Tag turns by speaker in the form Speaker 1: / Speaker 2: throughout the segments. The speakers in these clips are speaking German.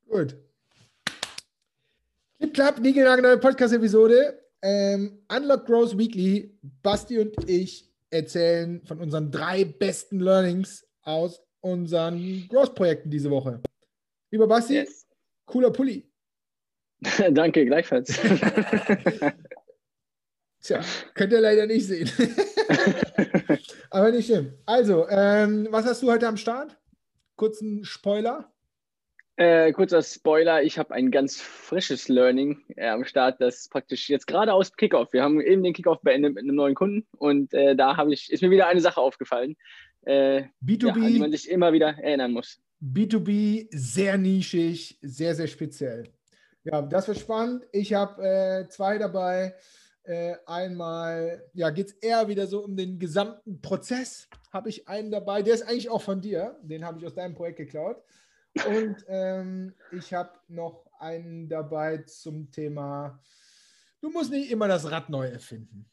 Speaker 1: Gut. Clip, klapp, neue Podcast-Episode. Unlock Growth Weekly. Basti und ich erzählen von unseren 3 besten Learnings aus unseren Growth-Projekten diese Woche. Lieber Basti,
Speaker 2: Yes.
Speaker 1: Cooler Pulli.
Speaker 2: Danke, gleichfalls.
Speaker 1: Tja, könnt ihr leider nicht sehen. Aber nicht schlimm. Also, was hast du heute am Start? Kurzen Spoiler.
Speaker 2: Kurzer Spoiler, ich habe ein ganz frisches Learning am Start, das praktisch jetzt gerade aus Kickoff. Wir haben eben den Kickoff beendet mit einem neuen Kunden und da ist mir wieder eine Sache aufgefallen,
Speaker 1: B2B,
Speaker 2: ja, an die man sich immer wieder erinnern muss.
Speaker 1: B2B, sehr nischig, sehr, sehr speziell. Ja, das wird spannend. Ich habe 2 dabei. Einmal, ja, geht es eher wieder so um den gesamten Prozess. Habe ich einen dabei, der ist eigentlich auch von dir. Den habe ich aus deinem Projekt geklaut. Und ich habe noch einen dabei zum Thema, du musst nicht immer das Rad neu erfinden.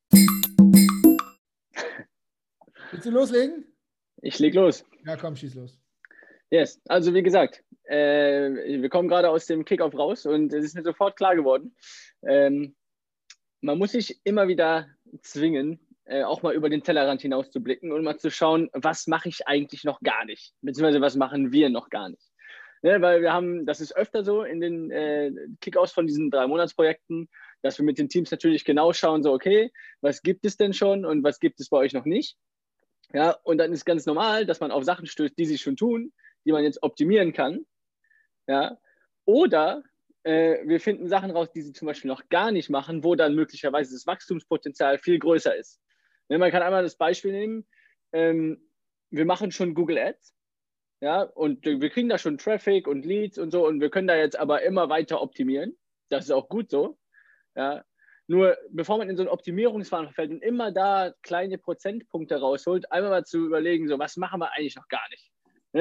Speaker 1: Willst du loslegen?
Speaker 2: Ich leg los.
Speaker 1: Ja, komm, schieß los.
Speaker 2: Yes, also wie gesagt, wir kommen gerade aus dem Kickoff raus und es ist mir sofort klar geworden, man muss sich immer wieder zwingen, auch mal über den Tellerrand hinaus zu blicken und mal zu schauen, was mache ich eigentlich noch gar nicht, beziehungsweise was machen wir noch gar nicht. Ne, weil das ist öfter so in den Kickoffs von diesen 3-Monats-Projekten, dass wir mit den Teams natürlich genau schauen, so okay, was gibt es denn schon und was gibt es bei euch noch nicht? Ja, und dann ist ganz normal, dass man auf Sachen stößt, die sie schon tun, die man jetzt optimieren kann. Ja, oder wir finden Sachen raus, die sie zum Beispiel noch gar nicht machen, wo dann möglicherweise das Wachstumspotenzial viel größer ist. Ne, man kann einmal das Beispiel nehmen, wir machen schon Google Ads, ja, und wir kriegen da schon Traffic und Leads und so und wir können da jetzt aber immer weiter optimieren. Das ist auch gut so. Ja. Nur bevor man in so ein Optimierungsfahren fällt und immer da kleine Prozentpunkte rausholt, einmal mal zu überlegen, so was machen wir eigentlich noch gar nicht.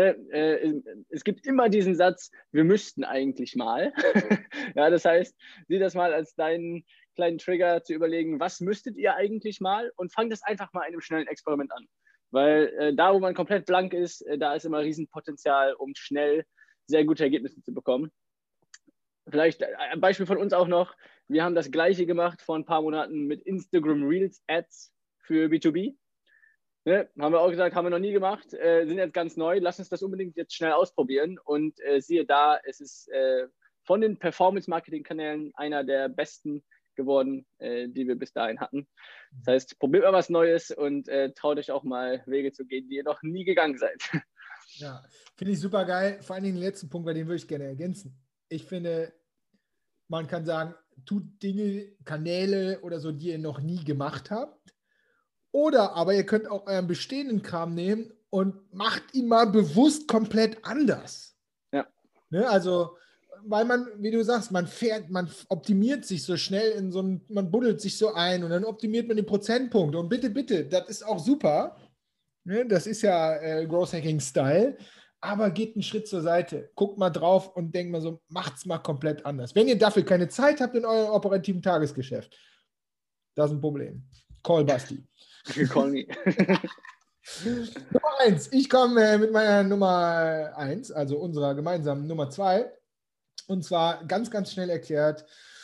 Speaker 2: Es gibt immer diesen Satz, wir müssten eigentlich mal. Ja, das heißt, sieh das mal als deinen kleinen Trigger zu überlegen, was müsstet ihr eigentlich mal und fang das einfach mal in einem schnellen Experiment an. Weil da, wo man komplett blank ist, da ist immer Riesenpotenzial, um schnell sehr gute Ergebnisse zu bekommen. Vielleicht ein Beispiel von uns auch noch. Wir haben das Gleiche gemacht vor ein paar Monaten mit Instagram Reels Ads für B2B. Ne, haben wir auch gesagt, haben wir noch nie gemacht, sind jetzt ganz neu, lass uns das unbedingt jetzt schnell ausprobieren und siehe da, es ist von den Performance-Marketing-Kanälen einer der besten geworden, die wir bis dahin hatten. Das heißt, probiert mal was Neues und traut euch auch mal Wege zu gehen, die ihr noch nie gegangen seid.
Speaker 1: Ja, finde ich super geil. Vor allen Dingen den letzten Punkt, weil den würde ich gerne ergänzen. Ich finde, man kann sagen, tut Dinge, Kanäle oder so, die ihr noch nie gemacht habt. Oder aber ihr könnt auch euren bestehenden Kram nehmen und macht ihn mal bewusst komplett anders.
Speaker 2: Ja.
Speaker 1: Ne, also, weil man, wie du sagst, man optimiert sich so schnell man buddelt sich so ein und dann optimiert man den Prozentpunkt. Und bitte, bitte, das ist auch super. Ne, das ist ja Growth Hacking Style. Aber geht einen Schritt zur Seite, guckt mal drauf und denkt mal so, macht's mal komplett anders. Wenn ihr dafür keine Zeit habt in eurem operativen Tagesgeschäft, das ist ein Problem. Call Basti.
Speaker 2: Call me.
Speaker 1: Nummer 1. Ich komme mit meiner Nummer 1, also unserer gemeinsamen Nummer 2. Und zwar ganz, ganz schnell erklärt.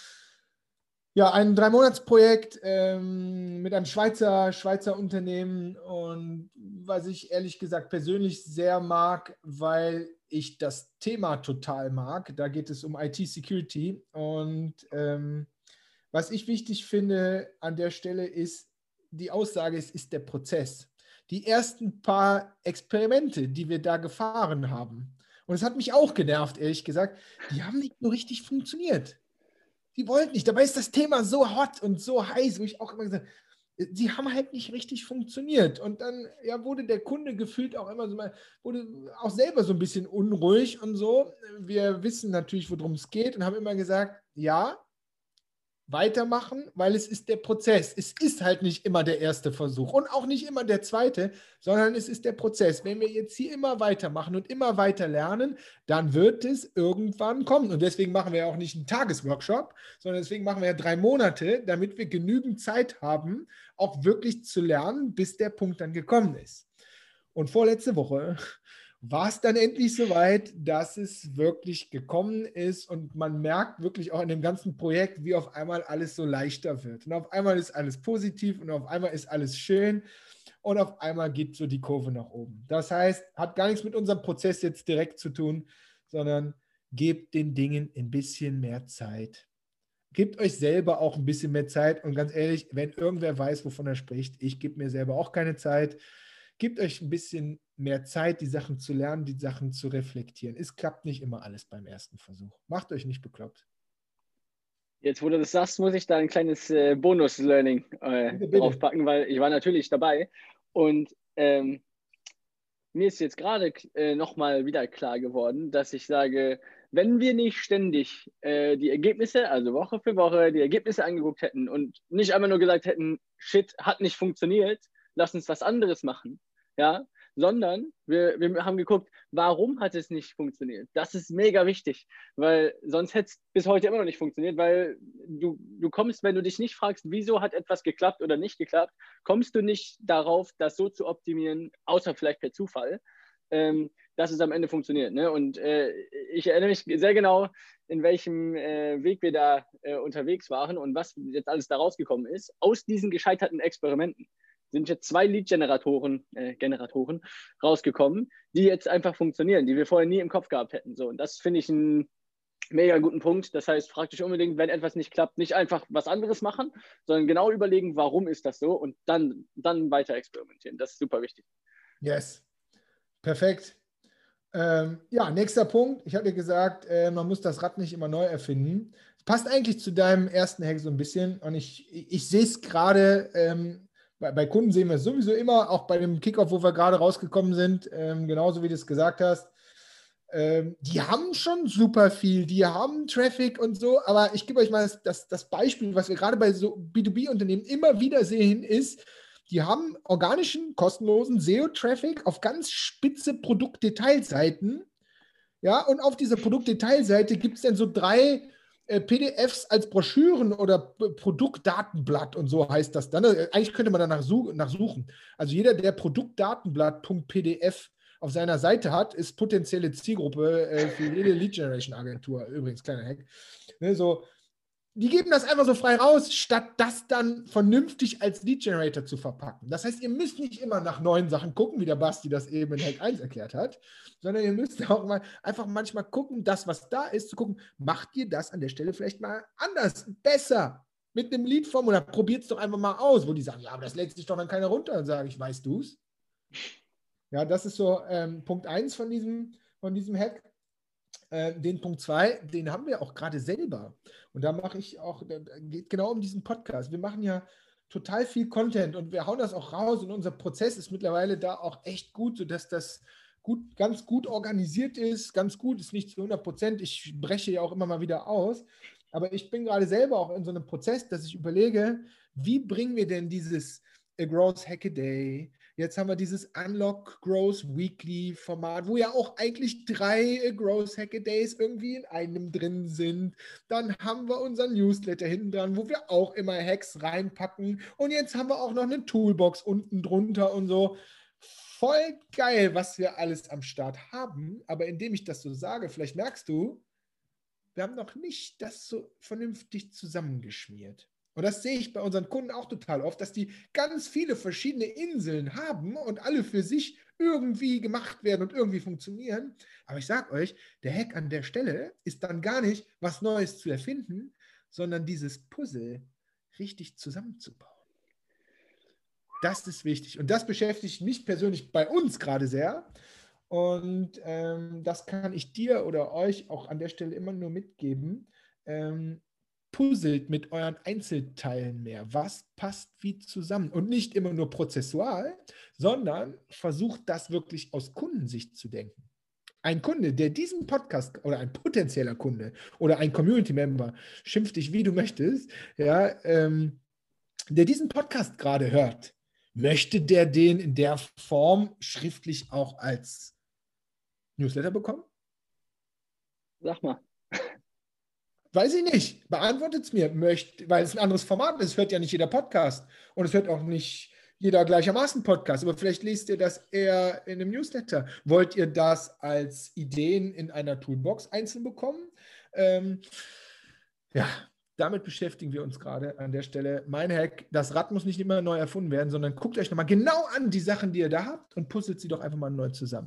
Speaker 1: Ja, ein 3-Monats-Projekt mit einem Schweizer Unternehmen und was ich ehrlich gesagt persönlich sehr mag, weil ich das Thema total mag. Da geht es um IT-Security und was ich wichtig finde an der Stelle ist, die Aussage ist der Prozess. Die ersten paar Experimente, die wir da gefahren haben, und es hat mich auch genervt, ehrlich gesagt, die haben nicht so richtig funktioniert. Die wollten nicht. Dabei ist das Thema so hot und so heiß, wo ich auch immer gesagt habe, die haben halt nicht richtig funktioniert. Und dann ja, wurde der Kunde gefühlt auch immer so mal, wurde auch selber so ein bisschen unruhig und so. Wir wissen natürlich, worum es geht und haben immer gesagt, ja, weitermachen, weil es ist der Prozess. Es ist halt nicht immer der erste Versuch und auch nicht immer der zweite, sondern es ist der Prozess. Wenn wir jetzt hier immer weitermachen und immer weiter lernen, dann wird es irgendwann kommen. Und deswegen machen wir ja auch nicht einen Tagesworkshop, sondern deswegen machen wir ja 3 Monate, damit wir genügend Zeit haben, auch wirklich zu lernen, bis der Punkt dann gekommen ist. Und vorletzte Woche war es dann endlich soweit, dass es wirklich gekommen ist und man merkt wirklich auch in dem ganzen Projekt, wie auf einmal alles so leichter wird. Und auf einmal ist alles positiv und auf einmal ist alles schön und auf einmal geht so die Kurve nach oben. Das heißt, hat gar nichts mit unserem Prozess jetzt direkt zu tun, sondern gebt den Dingen ein bisschen mehr Zeit. Gebt euch selber auch ein bisschen mehr Zeit und ganz ehrlich, wenn irgendwer weiß, wovon er spricht, ich gebe mir selber auch keine Zeit. Gebt euch ein bisschen mehr Zeit, die Sachen zu lernen, die Sachen zu reflektieren. Es klappt nicht immer alles beim ersten Versuch. Macht euch nicht bekloppt.
Speaker 2: Jetzt, wo du das sagst, muss ich da ein kleines Bonus-Learning
Speaker 1: Bitte, bitte.
Speaker 2: draufpacken, weil ich war natürlich dabei. Und mir ist jetzt gerade nochmal wieder klar geworden, dass ich sage, wenn wir nicht ständig die Ergebnisse, also Woche für Woche, die Ergebnisse angeguckt hätten und nicht einmal nur gesagt hätten, shit, hat nicht funktioniert, lass uns was anderes machen, ja, sondern wir haben geguckt, warum hat es nicht funktioniert? Das ist mega wichtig, weil sonst hätte es bis heute immer noch nicht funktioniert, weil du kommst, wenn du dich nicht fragst, wieso hat etwas geklappt oder nicht geklappt, kommst du nicht darauf, das so zu optimieren, außer vielleicht per Zufall, dass es am Ende funktioniert. Ne? Und ich erinnere mich sehr genau, in welchem Weg wir da unterwegs waren und was jetzt alles da rausgekommen ist. Aus diesen gescheiterten Experimenten sind jetzt 2 Lead-Generatoren rausgekommen, die jetzt einfach funktionieren, die wir vorher nie im Kopf gehabt hätten. So, und das finde ich einen mega guten Punkt. Das heißt, frag dich unbedingt, wenn etwas nicht klappt, nicht einfach was anderes machen, sondern genau überlegen, warum ist das so und dann weiter experimentieren. Das ist super wichtig.
Speaker 1: Yes. Perfekt. Ja, nächster Punkt. Ich habe dir gesagt, man muss das Rad nicht immer neu erfinden. Es passt eigentlich zu deinem ersten Hack so ein bisschen. Und ich sehe es gerade, bei Kunden sehen wir es sowieso immer, auch bei dem Kickoff, wo wir gerade rausgekommen sind, genauso wie du es gesagt hast. Die haben schon super viel, die haben Traffic und so, aber ich gebe euch mal das Beispiel, was wir gerade bei so B2B-Unternehmen immer wieder sehen, ist, die haben organischen, kostenlosen SEO-Traffic auf ganz spitze Produktdetailseiten. Ja, und auf dieser Produktdetailseite gibt es dann so 3 PDFs als Broschüren oder Produktdatenblatt und so heißt das dann. Eigentlich könnte man danach suchen. Also jeder, der Produktdatenblatt.pdf auf seiner Seite hat, ist potenzielle Zielgruppe für jede Lead-Generation-Agentur. Übrigens, kleiner Hack. Ne, so, die geben das einfach so frei raus, statt das dann vernünftig als Lead-Generator zu verpacken. Das heißt, ihr müsst nicht immer nach neuen Sachen gucken, wie der Basti das eben in Hack 1 erklärt hat, sondern ihr müsst auch mal einfach manchmal gucken, das, was da ist, zu gucken, macht ihr das an der Stelle vielleicht mal anders, besser, mit einem Lead-Formular. Probiert es doch einfach mal aus, wo die sagen, ja, aber das lädt sich doch dann keiner runter. Dann sage ich, weißt du es? Ja, das ist so Punkt 1 von diesem Hack. Den Punkt 2, den haben wir auch gerade selber. Und da mache ich auch, da geht genau um diesen Podcast. Wir machen ja total viel Content und wir hauen das auch raus und unser Prozess ist mittlerweile da auch echt gut, sodass das ganz gut organisiert ist. Ganz gut ist nicht zu 100%. Ich breche ja auch immer mal wieder aus. Aber ich bin gerade selber auch in so einem Prozess, dass ich überlege, wie bringen wir denn dieses Growth Hackaday, jetzt haben wir dieses Unlock Growth Weekly Format, wo ja auch eigentlich 3 Growth Hackadays irgendwie in einem drin sind. Dann haben wir unseren Newsletter hinten dran, wo wir auch immer Hacks reinpacken. Und jetzt haben wir auch noch eine Toolbox unten drunter und so. Voll geil, was wir alles am Start haben. Aber indem ich das so sage, vielleicht merkst du, wir haben noch nicht das so vernünftig zusammengeschmiert. Und das sehe ich bei unseren Kunden auch total oft, dass die ganz viele verschiedene Inseln haben und alle für sich irgendwie gemacht werden und irgendwie funktionieren. Aber ich sage euch, der Hack an der Stelle ist dann gar nicht, was Neues zu erfinden, sondern dieses Puzzle richtig zusammenzubauen. Das ist wichtig. Und das beschäftigt mich persönlich bei uns gerade sehr. Und das kann ich dir oder euch auch an der Stelle immer nur mitgeben. Puzzelt mit euren Einzelteilen mehr. Was passt wie zusammen? Und nicht immer nur prozessual, sondern versucht das wirklich aus Kundensicht zu denken. Ein Kunde, der diesen Podcast oder ein potenzieller Kunde oder ein Community-Member, schimpf dich wie du möchtest, ja, der diesen Podcast gerade hört, möchte der den in der Form schriftlich auch als Newsletter bekommen?
Speaker 2: Sag mal.
Speaker 1: Weiß ich nicht. Beantwortet es mir. Weil es ein anderes Format ist. Es hört ja nicht jeder Podcast. Und es hört auch nicht Jeder gleichermaßen Podcast, aber vielleicht lest ihr das eher in einem Newsletter. Wollt ihr das als Ideen in einer Toolbox einzeln bekommen? Ja, damit beschäftigen wir uns gerade an der Stelle. Mein Hack, das Rad muss nicht immer neu erfunden werden, sondern guckt euch nochmal genau an die Sachen, die ihr da habt und puzzelt sie doch einfach mal neu zusammen.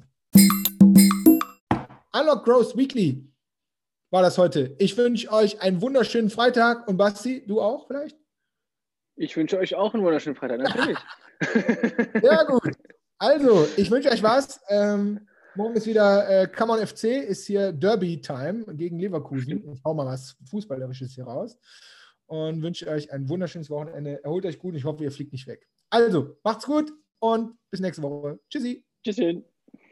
Speaker 1: Unlock Growth Weekly war das heute. Ich wünsche euch einen wunderschönen Freitag und Basti, du auch vielleicht?
Speaker 2: Ich wünsche euch auch einen wunderschönen Freitag, natürlich.
Speaker 1: Ja, gut. Also, ich wünsche euch was. Morgen ist wieder Come on FC, ist hier Derby-Time gegen Leverkusen. Ich hau mal was Fußballerisches hier raus und wünsche euch ein wunderschönes Wochenende. Erholt euch gut und ich hoffe, ihr fliegt nicht weg. Also, macht's gut und bis nächste Woche. Tschüssi.
Speaker 2: Tschüsschen.